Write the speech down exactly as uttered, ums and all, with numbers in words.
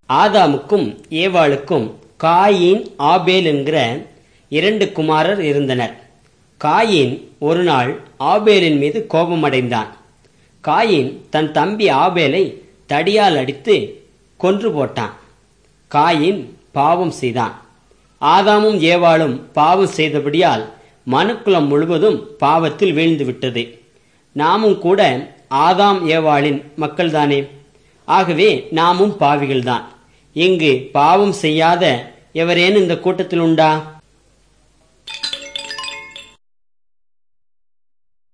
ஆதாமுக்கும் ஏவாளுக்கும் coin ஆபேல் என்கிற இரண்டு குமாரர் இருந்தனர். காயின் ஒரு நாள் ஆபேலின் மீது கோபமடைந்தான். காயின் தன் தம்பி ஆபேலை தடியால் அடித்து கொன்று போட்டான். காயின் பாவம் செய்தான். ஆதாமும் ஏவாளும் பாவம் செய்தபடியால் மனுக்குலம் முழுவதும் பாவத்தில் வீழ்ந்து விட்டது. நாமும் கூட ஆதாம் ஏவாளின் மக்கள்தானே. ஆகவே நாமும் பாவிகள்தான். இங்கு பாவம் செய்யாத எவரேனும் இந்த கூட்டத்தில் உண்டா?